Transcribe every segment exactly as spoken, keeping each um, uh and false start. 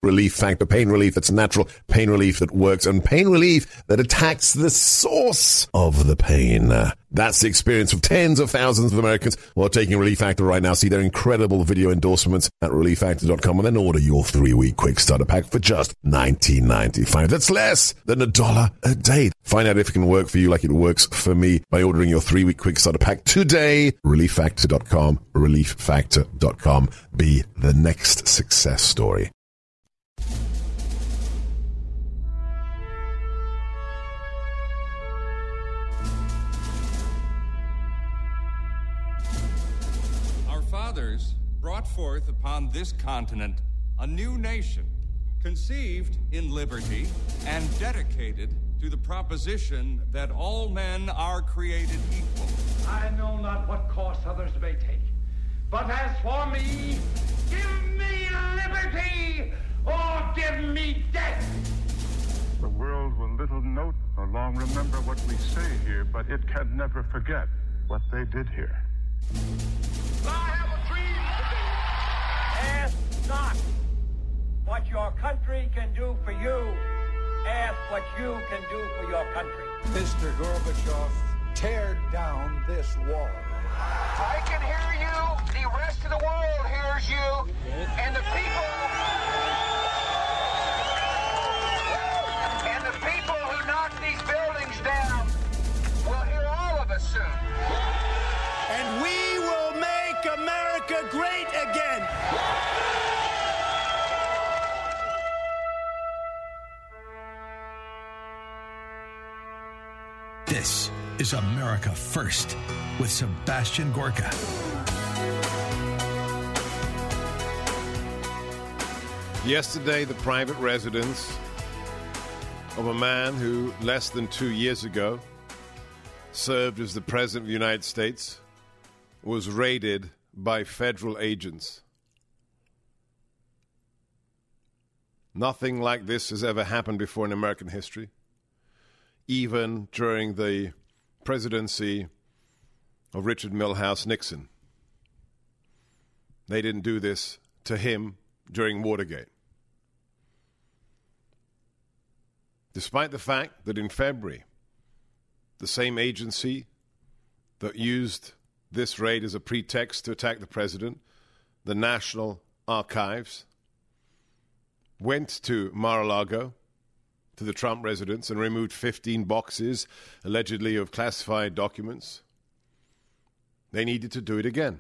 Relief Factor. Pain relief that's natural, pain relief that works, and pain relief that attacks the source of the pain. That's the experience of tens of thousands of Americans who are taking Relief Factor right now. See their incredible video endorsements at relief factor dot com and then order your three-week quick starter pack for just nineteen ninety-five. That's less than a dollar a day. Find out if it can work for you like it works for me by ordering your three-week quick starter pack today. relief factor dot com. relief factor dot com. Be the next success story. Fathers brought forth upon this continent a new nation, conceived in liberty and dedicated to the proposition that all men are created equal. I know not what course others may take, but as for me, give me liberty or give me death. The world will little note nor long remember what we say here, but it can never forget what they did here. I have a dream today. Ask not what your country can do for you. Ask what you can do for your country. Mister Gorbachev, tear down this wall. I can hear you. The rest of the world hears you. And the people... And the people who knock these buildings down will hear all of us soon. And we will make America great again. This is America First with Sebastian Gorka. Yesterday, the private residence of a man who, less than two years ago, served as the President of the United States, was raided by federal agents. Nothing like this has ever happened before in American history, even during the presidency of Richard Milhous Nixon. They didn't do this to him during Watergate. Despite the fact that in February, the same agency that used this raid as a pretext to attack the president, the National Archives, went to Mar-a-Lago, to the Trump residence, and removed fifteen boxes, allegedly of classified documents. They needed to do it again.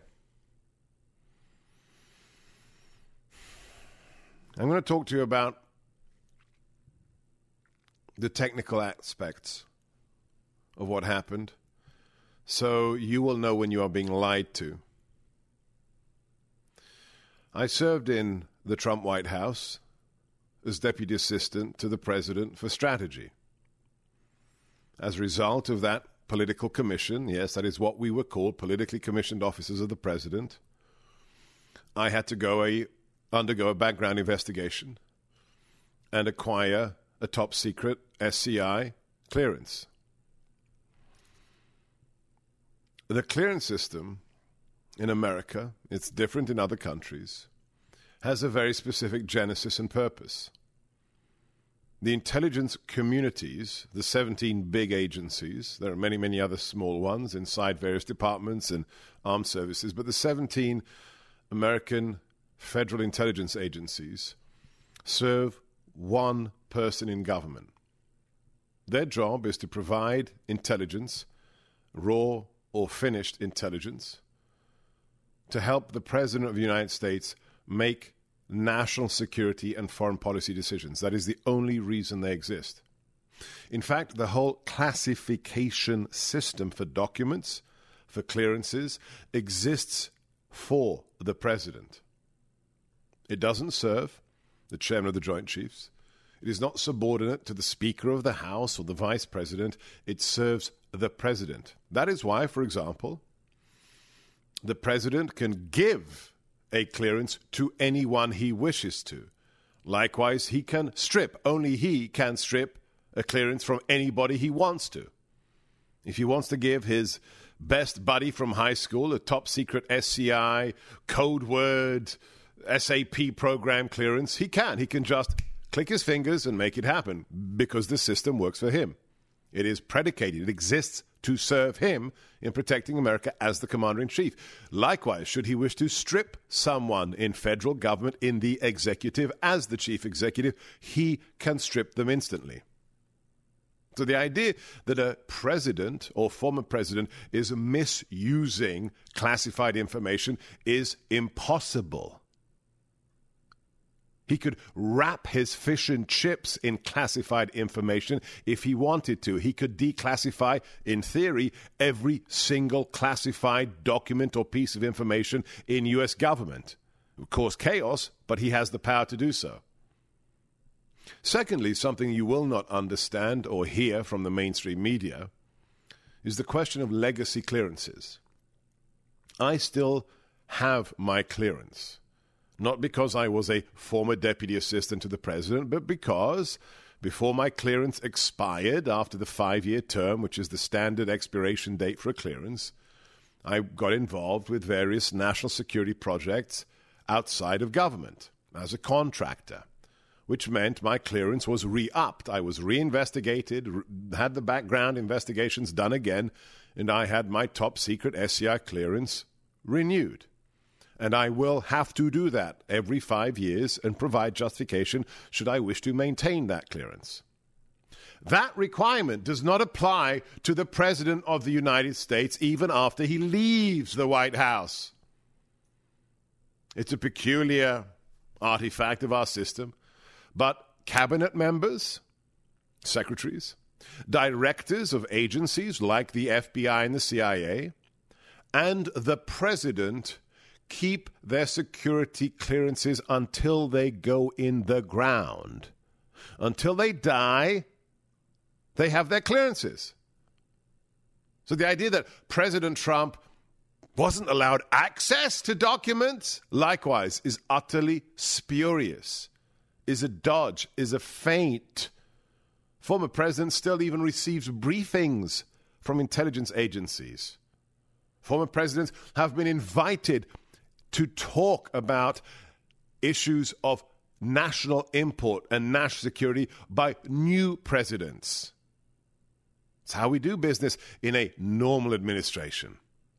I'm going to talk to you about the technical aspects of what happened, so you will know when you are being lied to. I served in the Trump White House as Deputy Assistant to the President for Strategy. As a result of that political commission, yes, that is what we were called, politically commissioned officers of the President, I had to go a, undergo a background investigation and acquire a top-secret S C I clearance. The clearance system in America, it's different in other countries, has a very specific genesis and purpose. The intelligence communities, the seventeen big agencies, there are many, many other small ones inside various departments and armed services, but the seventeen American federal intelligence agencies serve one person in government. Their job is to provide intelligence, raw or finished intelligence, to help the President of the United States make national security and foreign policy decisions. That is the only reason they exist. In fact, the whole classification system for documents, for clearances, exists for the President. It doesn't serve the Chairman of the Joint Chiefs. It is not subordinate to the Speaker of the House or the Vice President. It serves the President. That is why, for example, the President can give a clearance to anyone he wishes to. Likewise, he can strip. Only he can strip a clearance from anybody he wants to. If he wants to give his best buddy from high school a top secret S C I, code word, S A P program clearance, he can. He can just click his fingers and make it happen because the system works for him. It is predicated. It exists to serve him in protecting America as the commander-in-chief. Likewise, should he wish to strip someone in federal government, in the executive, as the chief executive, he can strip them instantly. So the idea that a president or former president is misusing classified information is impossible. He could wrap his fish and chips in classified information if he wanted to. He could declassify, in theory, every single classified document or piece of information in U S government. It would cause chaos, but he has the power to do so. Secondly, something you will not understand or hear from the mainstream media is the question of legacy clearances. I still have my clearance. Not because I was a former deputy assistant to the president, but because before my clearance expired after the five-year term, which is the standard expiration date for a clearance, I got involved with various national security projects outside of government as a contractor, which meant my clearance was re-upped. I was reinvestigated, had the background investigations done again, and I had my top-secret S C I clearance renewed. And I will have to do that every five years and provide justification should I wish to maintain that clearance. That requirement does not apply to the President of the United States even after he leaves the White House. It's a peculiar artifact of our system, but cabinet members, secretaries, directors of agencies like the F B I and the C I A, and the President keep their security clearances until they go in the ground. Until they die, they have their clearances. So the idea that President Trump wasn't allowed access to documents, likewise, is utterly spurious, is a dodge, is a feint. Former president still even receives briefings from intelligence agencies. Former presidents have been invited to talk about issues of national import and national security by new presidents. It's how we do business in a normal administration.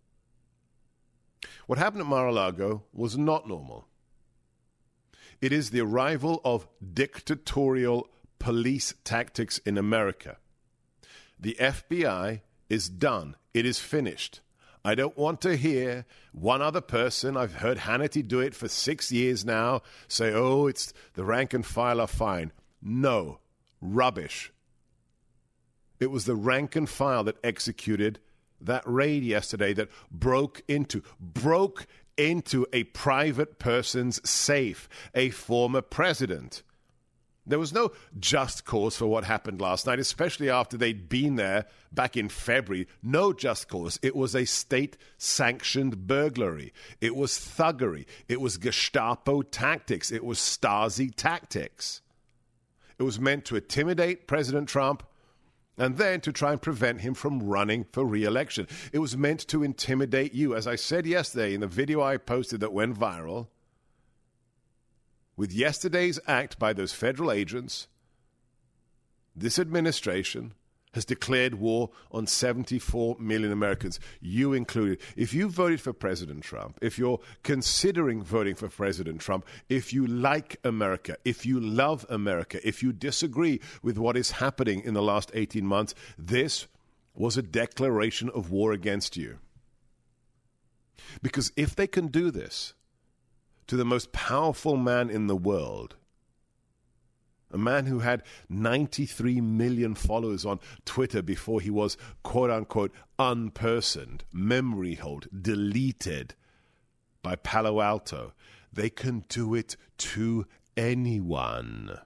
What happened at Mar-a-Lago was not normal. It is the arrival of dictatorial police tactics in America. The F B I is done. It is finished. I don't want to hear one other person, I've heard Hannity do it for six years now, say, oh, it's the rank and file are fine. No, rubbish. It was the rank and file that executed that raid yesterday that broke into, broke into a private person's safe, a former president. There was no just cause for what happened last night, especially after they'd been there back in February. No just cause. It was a state-sanctioned burglary. It was thuggery. It was Gestapo tactics. It was Stasi tactics. It was meant to intimidate President Trump and then to try and prevent him from running for re-election. It was meant to intimidate you. As I said yesterday in the video I posted that went viral, with yesterday's act by those federal agents, this administration has declared war on seventy-four million Americans, you included. If you voted for President Trump, if you're considering voting for President Trump, if you like America, if you love America, if you disagree with what is happening in the last eighteen months, this was a declaration of war against you. Because if they can do this to the most powerful man in the world, a man who had ninety-three million followers on Twitter before he was, quote-unquote, unpersoned, memory hold, deleted by Palo Alto. They can do it to anyone.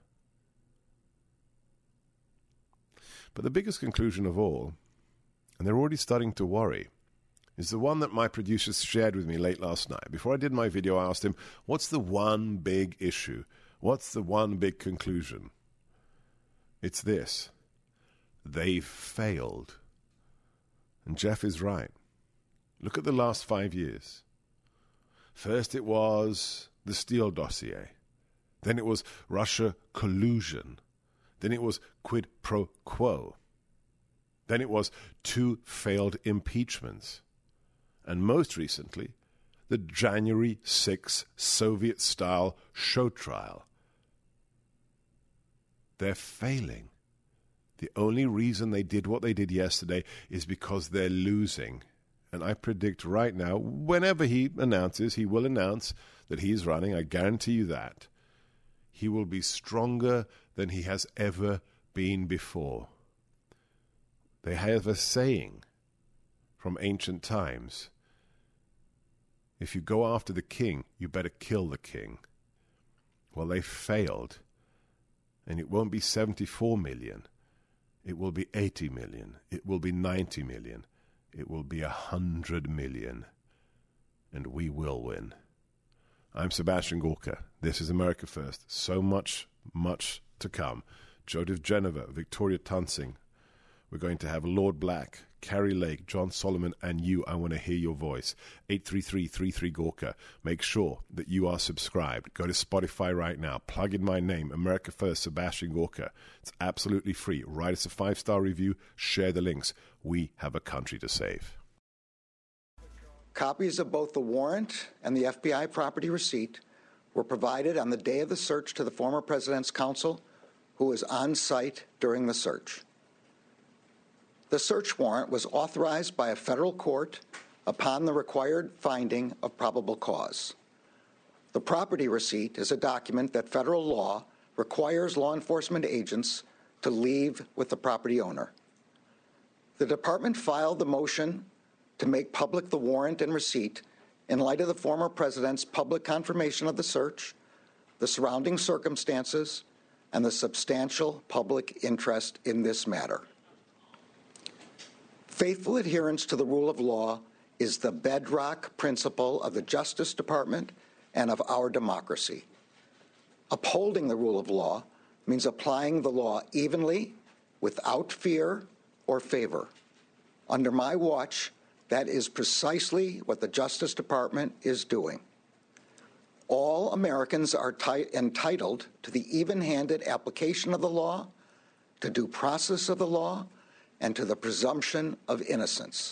But the biggest conclusion of all, and they're already starting to worry, is the one that my producers shared with me late last night. Before I did my video, I asked him, what's the one big issue? What's the one big conclusion? It's this. They've failed. And Jeff is right. Look at the last five years. First it was the Steele dossier. Then it was Russia collusion. Then it was quid pro quo. Then it was two failed impeachments. And most recently, the January sixth Soviet-style show trial. They're failing. The only reason they did what they did yesterday is because they're losing. And I predict right now, whenever he announces, he will announce that he's running, I guarantee you that, he will be stronger than he has ever been before. They have a saying from ancient times. If you go after the king, you better kill the king. Well, they failed. And it won't be seventy-four million. It will be eighty million. It will be ninety million. It will be one hundred million. And we will win. I'm Sebastian Gorka. This is America First. So much, much to come. Joseph Geneva, Victoria Tunsing. We're going to have Lord Black, Carrie Lake, John Solomon, and you. I want to hear your voice. eight three three, three three, Gorka. Make sure that you are subscribed. Go to Spotify right now. Plug in my name, America First, Sebastian Gorka. It's absolutely free. Write us a five-star review. Share the links. We have a country to save. Copies of both the warrant and the F B I property receipt were provided on the day of the search to the former president's counsel, who was on site during the search. The search warrant was authorized by a federal court upon the required finding of probable cause. The property receipt is a document that federal law requires law enforcement agents to leave with the property owner. The department filed the motion to make public the warrant and receipt in light of the former president's public confirmation of the search, the surrounding circumstances, and the substantial public interest in this matter. Faithful adherence to the rule of law is the bedrock principle of the Justice Department and of our democracy. Upholding the rule of law means applying the law evenly, without fear or favor. Under my watch, that is precisely what the Justice Department is doing. All Americans are t- entitled to the even-handed application of the law, to due process of the law, and to the presumption of innocence.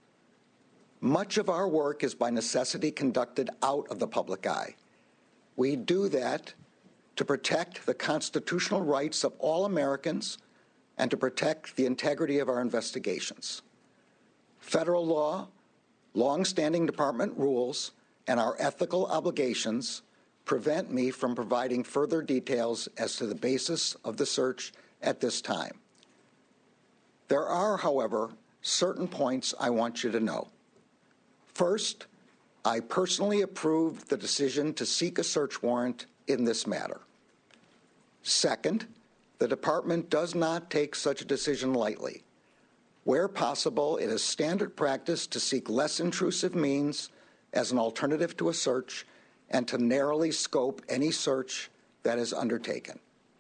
Much of our work is by necessity conducted out of the public eye. We do that to protect the constitutional rights of all Americans and to protect the integrity of our investigations. Federal law, long-standing department rules, and our ethical obligations prevent me from providing further details as to the basis of the search at this time. There are, however, certain points I want you to know. First, I personally approved the decision to seek a search warrant in this matter. Second, the department does not take such a decision lightly. Where possible, it is standard practice to seek less intrusive means as an alternative to a search and to narrowly scope any search that is undertaken.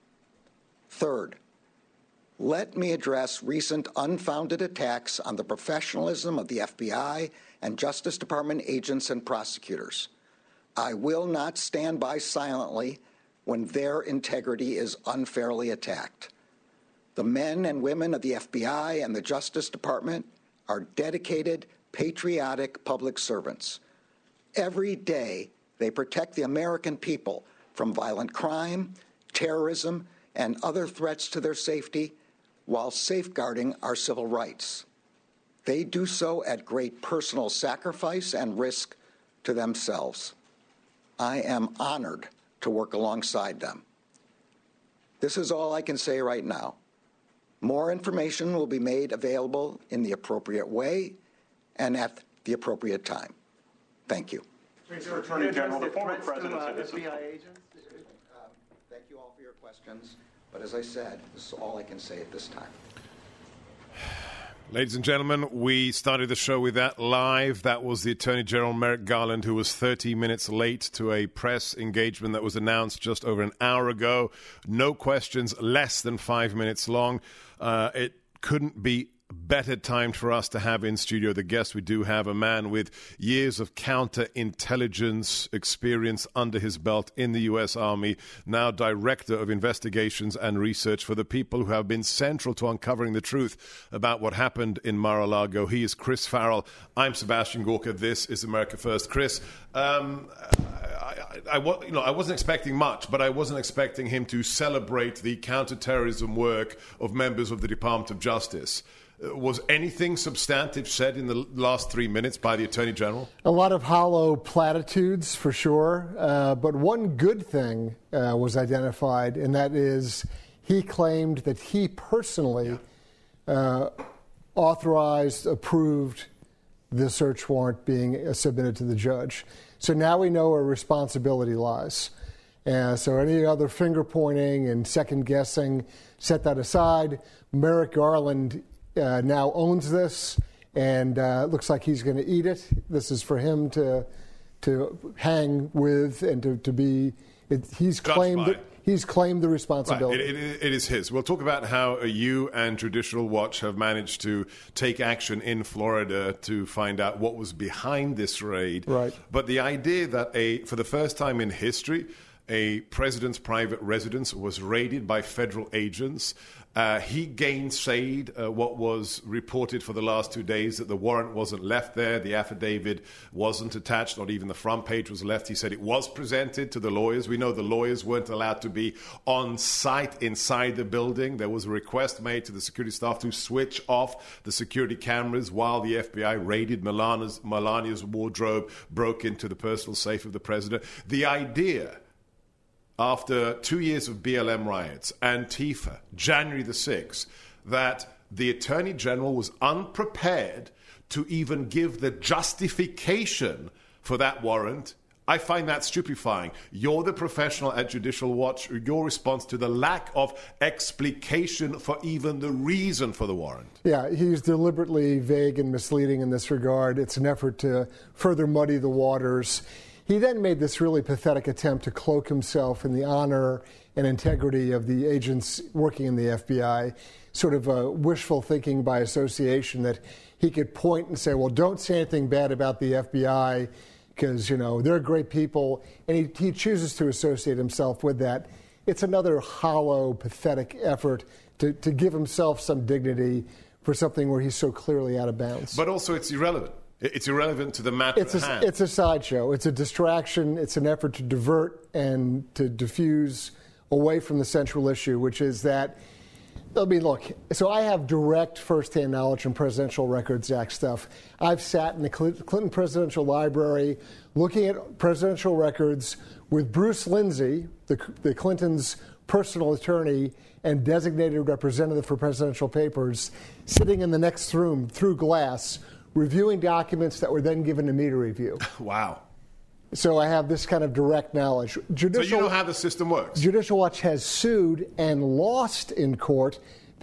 Third, let me address recent unfounded attacks on the professionalism of the F B I and Justice Department agents and prosecutors. I will not stand by silently when their integrity is unfairly attacked. The men and women of the F B I and the Justice Department are dedicated, patriotic public servants. Every day, they protect the American people from violent crime, terrorism, and other threats to their safety while safeguarding our civil rights. They do so at great personal sacrifice and risk to themselves. I am honored to work alongside them. This is all I can say right now. More information will be made available in the appropriate way and at the appropriate time. Thank you. Mister Attorney General, the former president said this is... Uh, thank you all for your questions. But as I said, this is all I can say at this time. Ladies and gentlemen, we started the show with that live. That was the Attorney General Merrick Garland, who was thirty minutes late to a press engagement that was announced just over an hour ago. No questions, less than five minutes long. Uh, it couldn't be better timed for us to have in studio the guest we do have, a man with years of counterintelligence experience under his belt in the U S Army, now Director of Investigations and Research for the people who have been central to uncovering the truth about what happened in Mar-a-Lago. He is Chris Farrell. I'm Sebastian Gorka. This is America First. Chris, um, I, I, I, you know, I wasn't expecting much, but I wasn't expecting him to celebrate the counterterrorism work of members of the Department of Justice. Was anything substantive said in the last three minutes by the Attorney General? A lot of hollow platitudes, for sure. Uh, but one good thing uh, was identified, and that is he claimed that he personally uh, authorized, approved the search warrant being submitted to the judge. So now we know where responsibility lies. Uh, so any other finger-pointing and second-guessing, set that aside. Merrick Garland Uh, now owns this, and uh, looks like he's going to eat it. This is for him to to hang with and to, to be. It, he's claimed. He's claimed the responsibility. Right. It, it, it is his. We'll talk about how you and Judicial Watch have managed to take action in Florida to find out what was behind this raid. Right. But the idea that a for the first time in history, a president's private residence was raided by federal agents. Uh, he gainsayed uh, what was reported for the last two days, that the warrant wasn't left there, the affidavit wasn't attached, not even the front page was left. He said it was presented to the lawyers. We know the lawyers weren't allowed to be on site inside the building. There was a request made to the security staff to switch off the security cameras while the F B I raided Melania's, Melania's wardrobe, broke into the personal safe of the president. The idea, after two years of B L M riots, Antifa, January the sixth, that the Attorney General was unprepared to even give the justification for that warrant, I find that stupefying. You're the professional at Judicial Watch. Your response to the lack of explication for even the reason for the warrant. Yeah, he's deliberately vague and misleading in this regard. It's an effort to further muddy the waters. He then made this really pathetic attempt to cloak himself in the honor and integrity of the agents working in the F B I, sort of a wishful thinking by association that he could point and say, well, don't say anything bad about the F B I because, you know, they're great people. And he, he chooses to associate himself with that. It's another hollow, pathetic effort to, to give himself some dignity for something where he's so clearly out of bounds. But also it's irrelevant. It's irrelevant to the matter it's at a, hand. It's a sideshow. It's a distraction. It's an effort to divert and to diffuse away from the central issue, which is that, I mean, look, so I have direct firsthand knowledge from Presidential Records Act stuff. I've sat in the Clinton Presidential Library looking at presidential records with Bruce Lindsay, the, the Clintons' personal attorney and designated representative for presidential papers, sitting in the next room through glass, reviewing documents that were then given to me to review. Wow. So I have this kind of direct knowledge. Judicial, so you know how the system works. Judicial Watch has sued and lost in court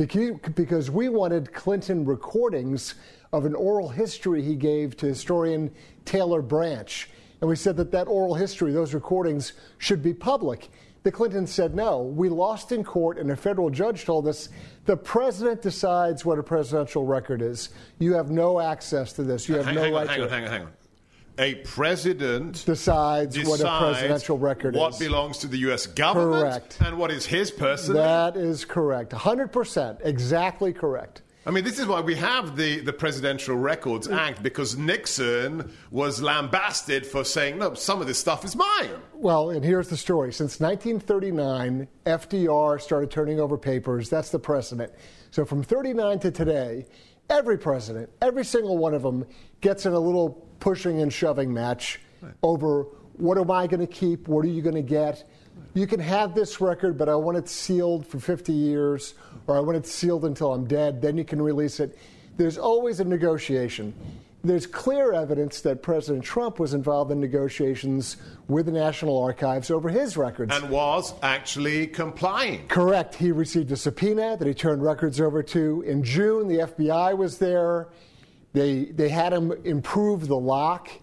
because we wanted Clinton recordings of an oral history he gave to historian Taylor Branch. And we said that that oral history, those recordings, should be public. The Clintons said no. We lost in court, and a federal judge told us the president decides what a presidential record is. You have no access to this. You have hang, no hang right on, hang to on, it. Hang on, hang on. A president decides, decides what a presidential record what is. What belongs to the U S government correct. And what is his personal. That is correct. one hundred percent. Exactly correct. I mean, this is why we have the, the Presidential Records Act, because Nixon was lambasted for saying, no, some of this stuff is mine. Well, and here's the story. Since nineteen thirty-nine, F D R started turning over papers. That's the precedent. So from thirty-nine to today, every president, every single one of them gets in a little pushing and shoving match right. over what am I going to keep, what are you going to get. You can have this record, but I want it sealed for fifty years, or I want it sealed until I'm dead. Then you can release it. There's always a negotiation. There's clear evidence that President Trump was involved in negotiations with the National Archives over his records. And was actually complying. Correct. He received a subpoena that he turned records over to. In June, the F B I was there. They, they had him improve the lock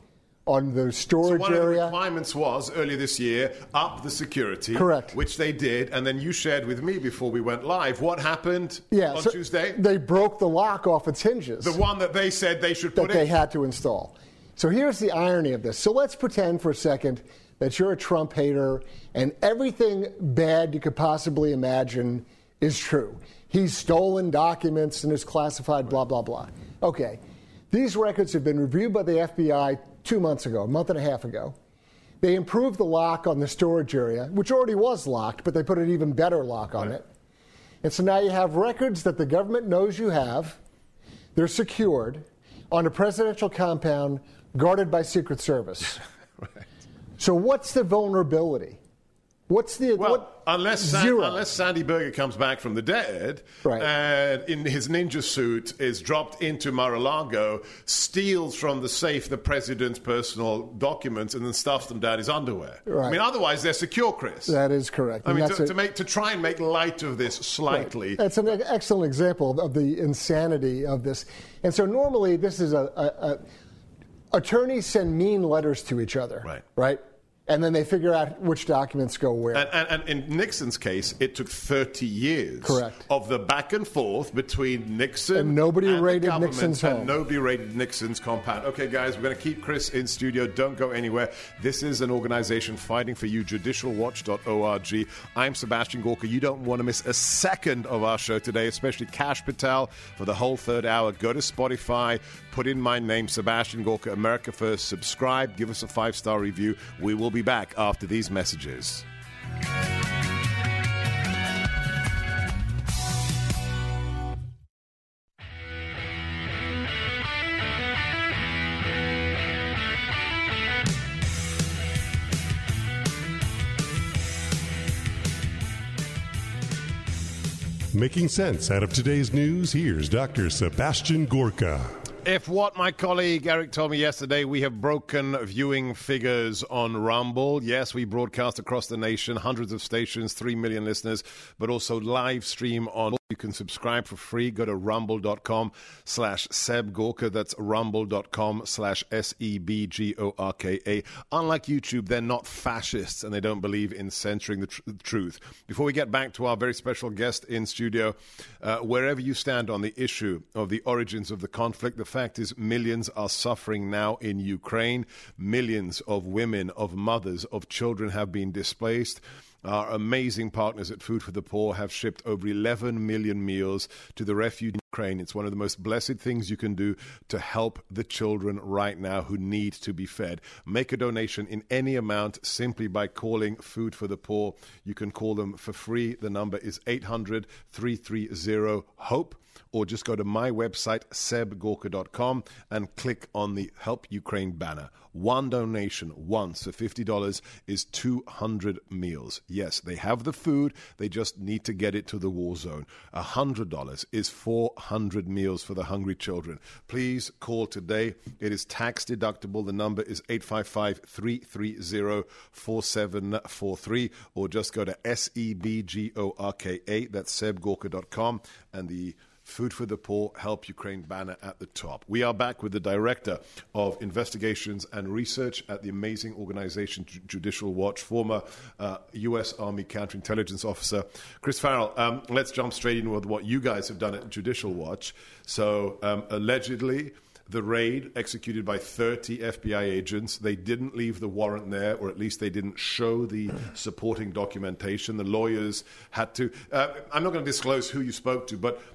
on the storage so one area. of the requirements was, earlier this year, up the security. Correct. Which they did, and then you shared with me before we went live what happened yeah, on so Tuesday. They broke the lock off its hinges. The one that they said they should that put they in. had to install. So here's the irony of this. So let's pretend for a second that you're a Trump hater and everything bad you could possibly imagine is true. He's stolen documents and is classified, blah, blah, blah. Okay. These records have been reviewed by the F B I two months ago, a month and a half ago. They improved the lock on the storage area, which already was locked, but they put an even better lock on right. it. And so now you have records that the government knows you have. They're secured on a presidential compound guarded by Secret Service. Right. So what's the vulnerability? What's the well? What, unless San, zero. unless Sandy Berger comes back from the dead, right. and in his ninja suit is dropped into Mar-a-Lago, steals from the safe the president's personal documents, and then stuffs them down his underwear. Right. I mean, otherwise they're secure, Chris. That is correct. I And mean, that's to, a, to make to try and make light of this slightly. Right. That's an excellent example of the insanity of this. And so normally this is a, a, a attorneys send mean letters to each other, right? Right. And then they figure out which documents go where. And, and, and in Nixon's case, it took thirty years Correct. of the back and forth between Nixon and nobody and raided the government, Nixon's and home. nobody raided Nixon's compound. Okay, guys, we're going to keep Chris in studio. Don't go anywhere. This is an organization fighting for you, judicial watch dot org. I'm Sebastian Gorka. You don't want to miss a second of our show today, especially Kash Patel for the whole third hour. Go to Spotify, put in my name, Sebastian Gorka, America First. Subscribe, give us a five-star review. We will be back after these messages. Making sense out of today's news, here's Doctor Sebastian Gorka. If what my colleague Eric told me yesterday, we have broken viewing figures on Rumble. Yes, we broadcast across the nation, hundreds of stations, three million listeners, but also live stream on. You can subscribe for free. Go to rumble.com slash Seb Gorka. That's rumble.com slash S E B G O R K A. Unlike YouTube, they're not fascists and they don't believe in censoring the, tr- the truth. Before we get back to our very special guest in studio, uh, wherever you stand on the issue of the origins of the conflict, the fact is millions are suffering now in Ukraine. Millions of women, of mothers, of children have been displaced. Our amazing partners at Food for the Poor have shipped over eleven million meals to the refugees in Ukraine. It's one of the most blessed things you can do to help the children right now who need to be fed. Make a donation in any amount simply by calling Food for the Poor. You can call them for free. The number is eight hundred, three three zero, HOPE. Or just go to my website, seb gorka dot com, and click on the Help Ukraine banner. One donation once for fifty dollars is two hundred meals. Yes, they have the food. They just need to get it to the war zone. one hundred dollars is four hundred meals for the hungry children. Please call today. It is tax deductible. The number is eight five five, three three zero, four seven four three. Or just go to S E B G O R K A. That's seb gorka dot com. And the Food for the Poor, Help Ukraine banner at the top. We are back with the Director of Investigations and Research at the amazing organization Judicial Watch, former uh, U S Army counterintelligence officer, Chris Farrell. Um, let's jump straight in with what you guys have done at Judicial Watch. So um, allegedly, the raid executed by thirty F B I agents. They didn't leave the warrant there, or at least they didn't show the supporting documentation. The lawyers had to... Uh, I'm not going to disclose who you spoke to, but...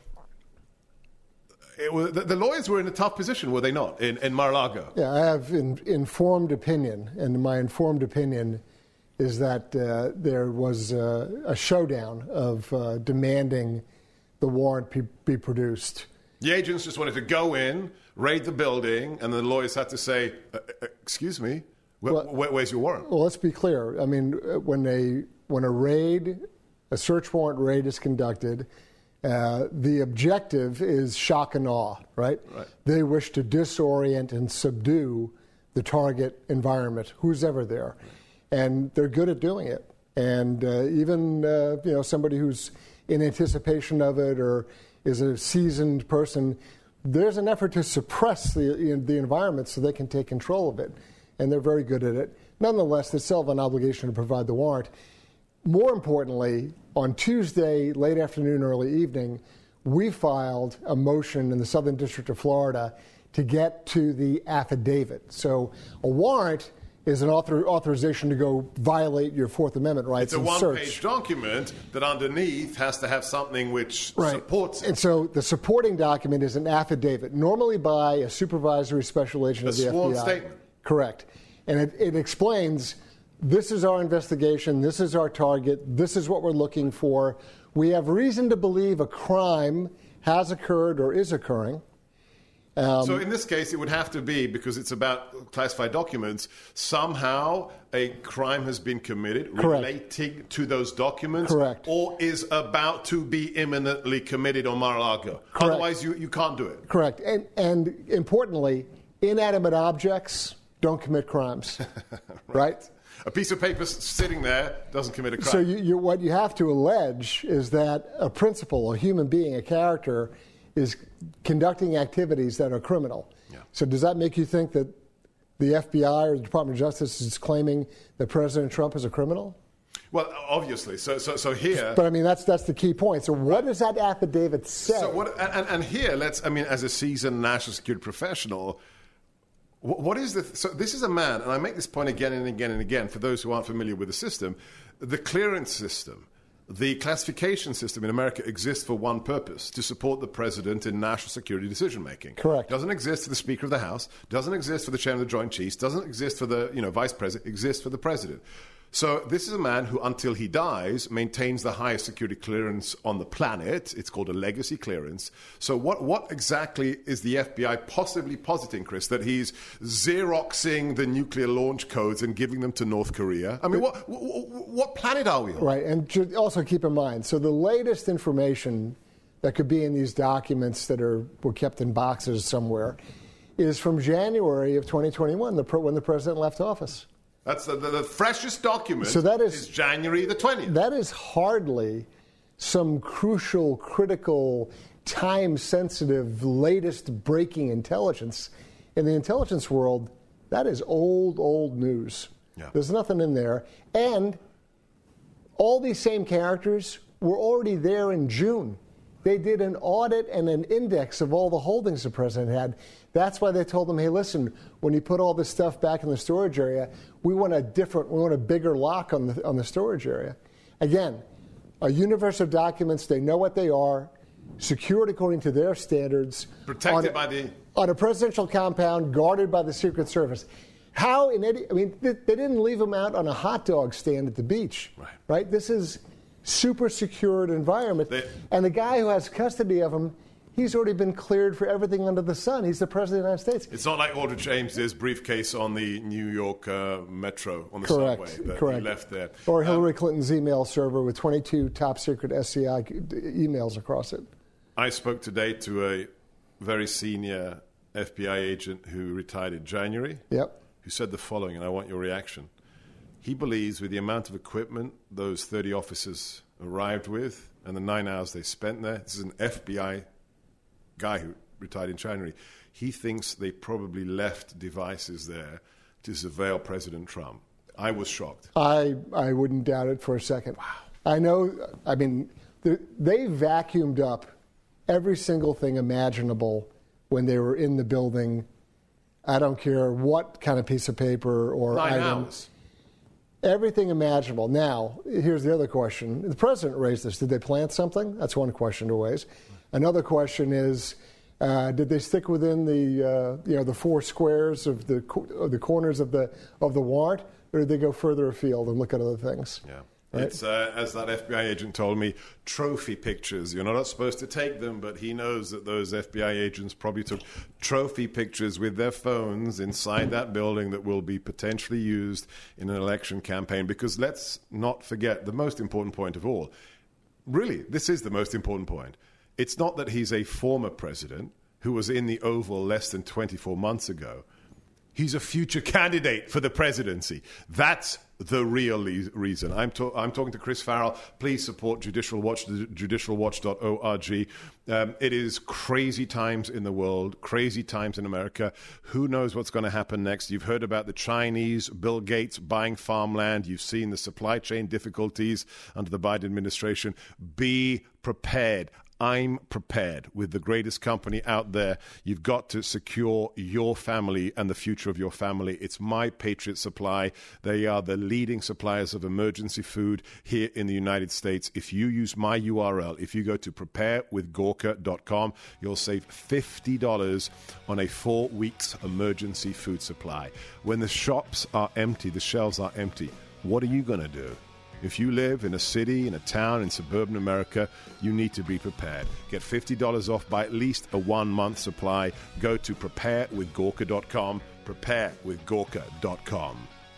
It was, the, the lawyers were in a tough position, were they not, in, in Mar-a-Lago? Yeah, I have an informed opinion, and my informed opinion is that uh, there was uh, a showdown of uh, demanding the warrant be, be produced. The agents just wanted to go in, raid the building, and the lawyers had to say, uh, excuse me, wh- well, wh- where's your warrant? Well, let's be clear. I mean, when a, when a raid, a search warrant raid is conducted, Uh, the objective is shock and awe, right? Right? They wish to disorient and subdue the target environment, who's ever there. Right. And they're good at doing it. And uh, even, uh, you know, somebody who's in anticipation of it or is a seasoned person, there's an effort to suppress the, you know, the environment so they can take control of it. and they're very good at it. Nonetheless, they still have an obligation to provide the warrant. More importantly, on Tuesday, late afternoon, early evening, we filed a motion in the Southern District of Florida to get to the affidavit. So a warrant is an author, authorization to go violate your Fourth Amendment rights. It's a and one-page search. document that underneath has to have something which right. supports it. And so the supporting document is an affidavit, normally by a supervisory special agent a of the sworn F B I. Statement. Correct. And it, it explains, this is our investigation, this is our target, this is what we're looking for. We have reason to believe a crime has occurred or is occurring. Um, so in this case, it would have to be, because it's about classified documents, somehow a crime has been committed Correct. relating to those documents. Correct. Or is about to be imminently committed on Mar-a-Lago. Correct. Otherwise, you, you can't do it. Correct. And, and importantly, inanimate objects don't commit crimes. right. right? A piece of paper sitting there doesn't commit a crime. So you, you, what you have to allege is that a principal, a human being, a character, is conducting activities that are criminal. Yeah. So does that make you think that the F B I or the Department of Justice is claiming that President Trump is a criminal? Well, obviously. So, so, so here. But I mean, that's that's the key point. So, what does that affidavit say? So what? And, and here, let's. I mean, as a seasoned national security professional, what, what is the? So this is a man, and I make this point again and again and again for those who aren't familiar with the system. The clearance system, the classification system in America exists for one purpose: to support the president in national security decision making. Correct. Doesn't exist for the Speaker of the House. Doesn't exist for the Chairman of the Joint Chiefs. Doesn't exist for the you know Vice President. Exists for the president. So this is a man who, until he dies, maintains the highest security clearance on the planet. It's called a legacy clearance. So what, what exactly is the F B I possibly positing, Chris, that he's Xeroxing the nuclear launch codes and giving them to North Korea? I mean, what, what, what planet are we on? Right, and also keep in mind, so the latest information that could be in these documents that are were kept in boxes somewhere is from January of twenty twenty-one, the, when the president left office. That's the, the, the freshest document. So that is, is January the twentieth. That is hardly some crucial, critical, time-sensitive, latest breaking intelligence. In the intelligence world, that is old, old news. Yeah. There's nothing in there. And all these same characters were already there in June. They did an audit and an index of all the holdings the president had. That's why they told them, hey, listen, when you put all this stuff back in the storage area, we want a different, we want a bigger lock on the on the storage area. Again, a universe of documents, they know what they are, secured according to their standards. Protected a, by the... On a presidential compound, guarded by the Secret Service. How in any, I mean, they, they didn't leave them out on a hot dog stand at the beach. Right. Right? This is super secured environment. They, and the guy who has custody of him, he's already been cleared for everything under the sun. He's the president of the United States. It's not like Aldrich Ames's briefcase on the New York uh, Metro on the Correct. subway that Correct. he left there. Or Hillary um, Clinton's email server with twenty-two top secret S C I emails across it. I spoke today to a very senior F B I agent who retired in January. Yep. Who said the following, and I want your reaction. He believes with the amount of equipment those thirty officers arrived with and the nine hours they spent there, this is an F B I guy who retired in January, he thinks they probably left devices there to surveil President Trump. I was shocked. I, I wouldn't doubt it for a second. Wow. I know, I mean, they vacuumed up every single thing imaginable when they were in the building. I don't care what kind of piece of paper or Nine item. hours. Everything imaginable. Now, here's the other question. The president raised this. Did they plant something? That's one question to raise. Another question is, uh, did they stick within the uh, you know the four squares of the of the corners of the of the warrant, or did they go further afield and look at other things? Yeah. Right? It's, uh, as that F B I agent told me, trophy pictures. You're not supposed to take them, but he knows that those F B I agents probably took trophy pictures with their phones inside that building that will be potentially used in an election campaign. Because let's not forget the most important point of all. Really, this is the most important point. It's not that he's a former president who was in the Oval less than twenty-four months ago. He's a future candidate for the presidency. That's the real le- reason. I'm, to- I'm talking to Chris Farrell. Please support Judicial Watch, judicial watch dot org. Um, it is crazy times in the world, crazy times in America. Who knows what's going to happen next? You've heard about the Chinese, Bill Gates buying farmland. You've seen the supply chain difficulties under the Biden administration. Be prepared. I'm prepared. With the greatest company out there, you've got to secure your family and the future of your family. It's My Patriot Supply. They are the leading suppliers of emergency food here in the United States. If you use my U R L, if you go to prepare with gorka dot com, you'll save fifty dollars on a four weeks emergency food supply. When the shops are empty, the shelves are empty, what are you going to do? If you live in a city, in a town, in suburban America, you need to be prepared. Get fifty dollars off by at least a one-month supply. Go to prepare with gorka dot com, prepare with gorka dot com.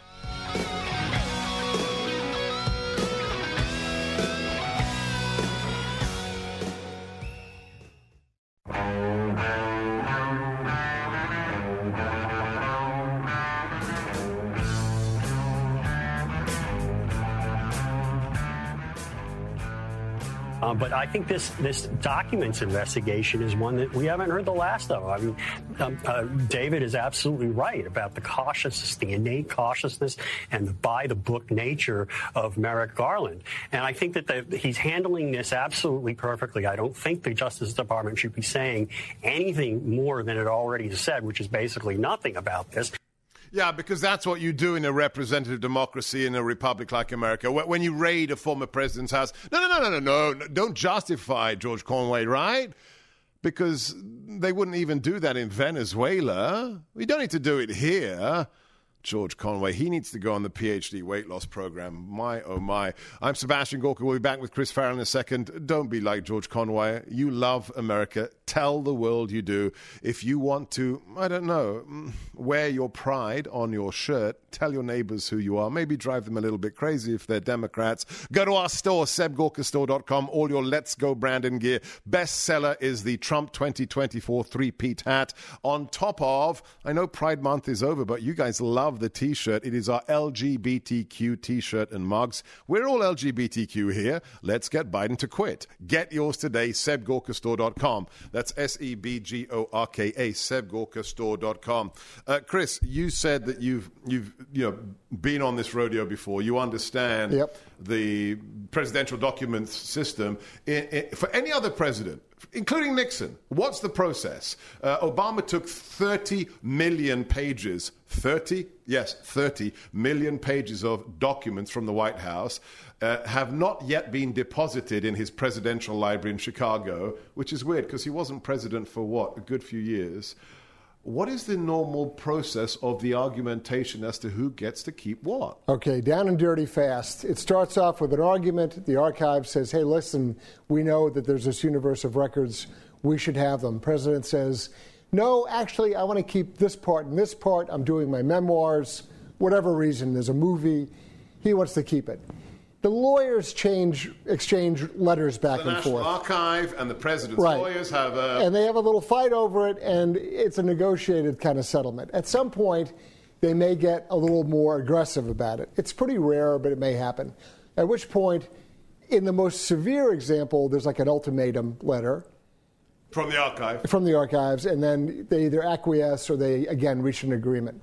Um, but I think this this documents investigation is one that we haven't heard the last of. I mean, um, uh, David is absolutely right about the cautiousness, the innate cautiousness, and the by-the-book nature of Merrick Garland. And I think that the, he's handling this absolutely perfectly. I don't think the Justice Department should be saying anything more than it already has said, which is basically nothing about this. Yeah, because that's what you do in a representative democracy in a republic like America. When you raid a former president's house, no, no, no, no, no, no, don't justify George Conway, right? Because they wouldn't even do that in Venezuela. We don't need to do it here. George Conway, he needs to go on the P H D weight loss program. My, oh my. I'm Sebastian Gorka. We'll be back with Chris Farrell in a second. Don't be like George Conway. You love America. Tell the world you do. If you want to, I don't know, wear your pride on your shirt, tell your neighbors who you are. Maybe drive them a little bit crazy if they're Democrats. Go to our store, seb gorka store dot com. All your Let's Go Brandon gear. Bestseller is the Trump twenty twenty-four three-peat hat. On top of, I know Pride Month is over, but you guys love the T-shirt. It is our L G B T Q T-shirt and mugs. We're all L G B T Q here. Let's get Biden to quit. Get yours today, seb gorka store dot com. That's S E B G O R K A, seb gorka store dot com. Uh, Chris, you said that you've you've you know been on this rodeo before. You understand yep. the presidential documents system. In, in, for any other president, including Nixon, what's the process? Uh, Obama took thirty million pages, thirty? Yes, thirty million pages of documents from the White House, uh, have not yet been deposited in his presidential library in Chicago, which is weird because he wasn't president for, what, a good few years. What is the normal process of the argumentation as to who gets to keep what? Okay, down and dirty fast. It starts off with an argument. The archive says, hey, listen, we know that there's this universe of records. We should have them. President says, no, actually, I want to keep this part and this part. I'm doing my memoirs. Whatever reason, there's a movie. He wants to keep it. The lawyers change, exchange letters back the and National forth. Archive and the president's right. lawyers have a... And they have a little fight over it, and it's a negotiated kind of settlement. At some point, they may get a little more aggressive about it. It's pretty rare, but it may happen. At which point, in the most severe example, there's like an ultimatum letter. From the archive. From the archives, and then they either acquiesce or they, again, reach an agreement.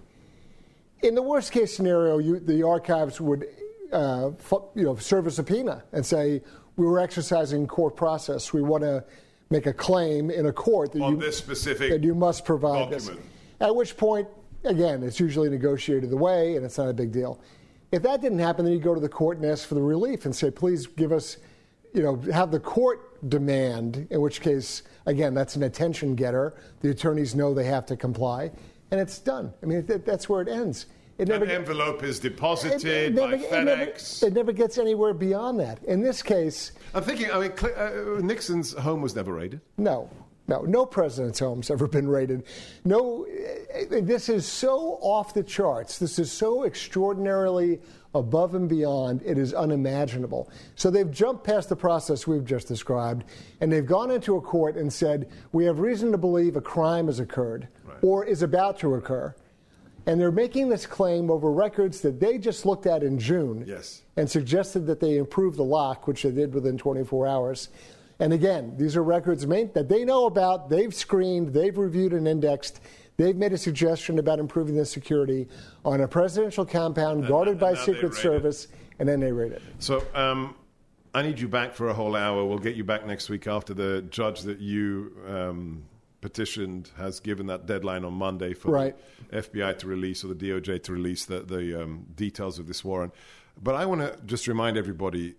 In the worst-case scenario, you, the archives would... Uh, you know, serve a subpoena and say, we were exercising court process. We want to make a claim in a court that, on you, this specific that you must provide document. This. At which point, again, it's usually negotiated away and it's not a big deal. If that didn't happen, then you go to the court and ask for the relief and say, please give us, you know, have the court demand, in which case, again, that's an attention getter. The attorneys know they have to comply, and it's done. I mean, that's where it ends. It never, An envelope is deposited it, it never, by it FedEx. Never, it never gets anywhere beyond that. In this case... I'm thinking, I mean, uh, Nixon's home was never raided. No. No, no president's home's ever been raided. No, this is so off the charts. This is so extraordinarily above and beyond. It is unimaginable. So they've jumped past the process we've just described, and they've gone into a court and said, we have reason to believe a crime has occurred right. or is about to occur. And they're making this claim over records that they just looked at in June yes. and suggested that they improve the lock, which they did within twenty-four hours. And again, these are records made that they know about, they've screened, they've reviewed and indexed. They've made a suggestion about improving the security on a presidential compound guarded and, by and Secret Service, it. and then they raid it. So um, I need you back for a whole hour. We'll get you back next week after the judge that you um, petitioned has given that deadline on Monday for right. the F B I to release or the D O J to release the, the um, details of this warrant. But I want to just remind everybody,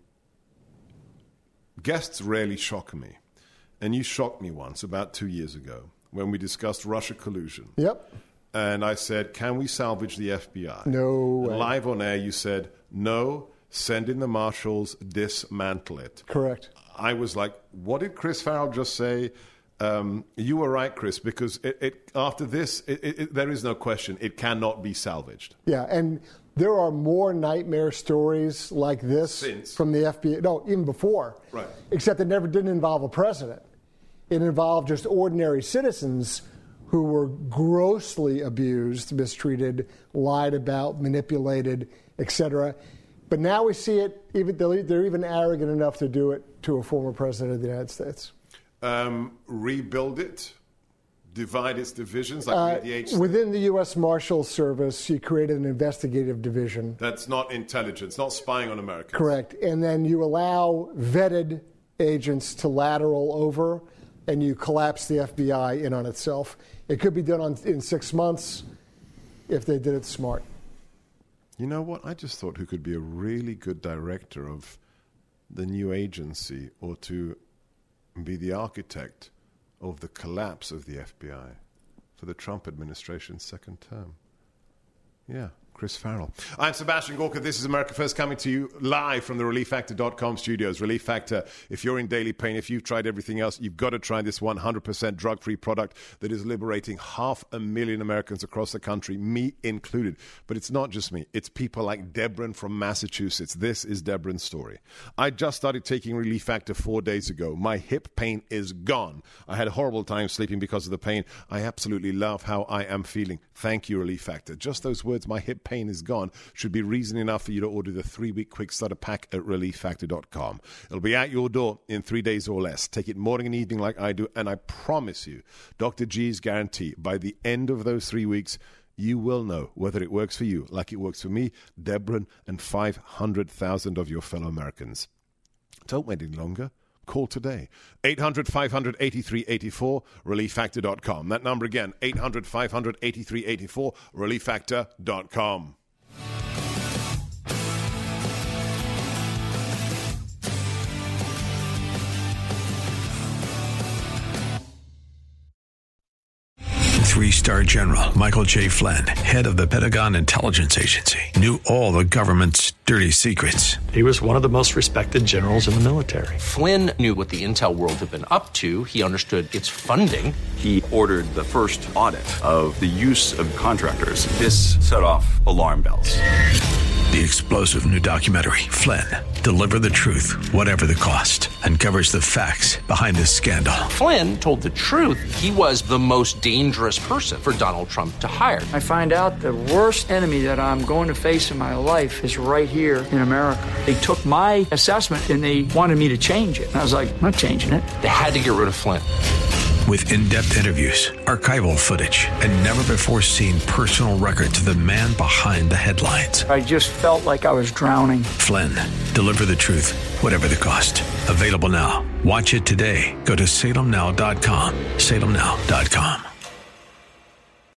guests rarely shock me. And you shocked me once about two years ago, when we discussed Russia collusion. Yep. And I said, can we salvage the F B I? No way. Live on air, you said, no, send in the marshals, dismantle it. Correct. I was like, what did Chris Farrell just say? Um, you were right, Chris, because it, it, after this, it, it, there is no question. It cannot be salvaged. Yeah, and there are more nightmare stories like this Since. from the F B I. No, even before. Right. Except it never didn't involve a president. It involved just ordinary citizens who were grossly abused, mistreated, lied about, manipulated, et cetera. But now we see it, even they're even arrogant enough to do it to a former president of the United States. Um, rebuild it, divide its divisions like Uh, the H. within the U S Marshal Service, you created an investigative division. That's not intelligence, not spying on Americans. Correct. And then you allow vetted agents to lateral over, and you collapse the F B I in on itself. It could be done on, in six months if they did it smart. You know what? I just thought who could be a really good director of the new agency or to be the architect of the collapse of the F B I for the Trump administration's second term. Yeah, Chris Farrell. I'm Sebastian Gorka. This is America First, coming to you live from the relief factor dot com studios. Relief Factor, if you're in daily pain, if you've tried everything else, you've got to try this one hundred percent drug-free product that is liberating half a million Americans across the country, me included. But it's not just me. It's people like Debron from Massachusetts. This is Debron's story. I just started taking Relief Factor four days ago. My hip pain is gone. I had a horrible time sleeping because of the pain. I absolutely love how I am feeling. Thank you, Relief Factor. Just those words, my hip pain is gone, should be reason enough for you to order the three-week quick starter pack at relief factor dot com. It'll be at your door in three days or less. Take it morning and evening like I do, and I promise you, Doctor G's guarantee, by the end of those three weeks, you will know whether it works for you like it works for me, Debron, and five hundred thousand of your fellow Americans. Don't wait any longer. Call today. eight hundred, five hundred, eighty-three eighty-four, relief factor dot com. That number again, eight hundred, five hundred, eighty-three eighty-four, relief factor dot com. Three-star general Michael J. Flynn, head of the Pentagon Intelligence Agency, knew all the government's dirty secrets. He was one of the most respected generals in the military. Flynn knew what the intel world had been up to. He understood its funding. He ordered the first audit of the use of contractors. This set off alarm bells. The explosive new documentary, Flynn, Deliver the Truth, Whatever the Cost, uncovers the facts behind this scandal. Flynn told the truth. He was the most dangerous person for Donald Trump to hire. I find out the worst enemy that I'm going to face in my life is right here in America. They took my assessment and they wanted me to change it. And I was like, I'm not changing it. They had to get rid of Flynn. With in-depth interviews, archival footage, and never-before-seen personal records of the man behind the headlines. I just felt like I was drowning. Flynn, Deliver the Truth, Whatever the Cost. Available now. Watch it today. Go to salem now dot com. salem now dot com.